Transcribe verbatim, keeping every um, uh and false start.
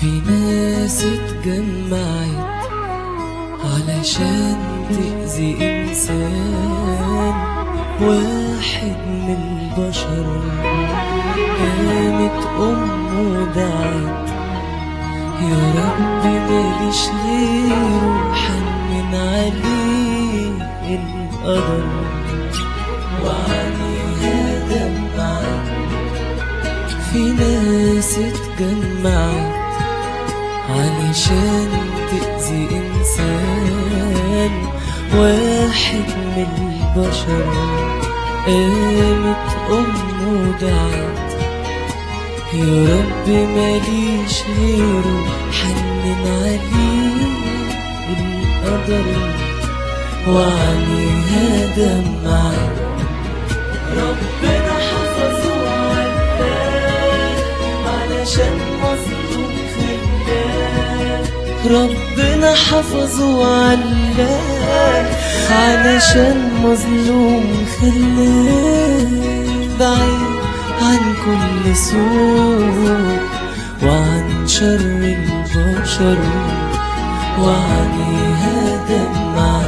في ناس اتجمعت علشان تأذي إنسان واحد من البشر. قامت أمه ودعت يا رب ماليش غيره، حنن عليه القدر وعليها دمعت. في ناس اتجمعت علشان تأذي إنسان واحد من البشر. قامت أمه ودعت يا رب ماليش غيره، حنن عليه القدر وعليها دمعت. ربنا حفظه وعداه علشان مظلوم خلاه. ربنا حفظه وعلاه علشان مظلوم خلاه. بعيد عن كل سوء وعن شر البشر وعليها دمعت.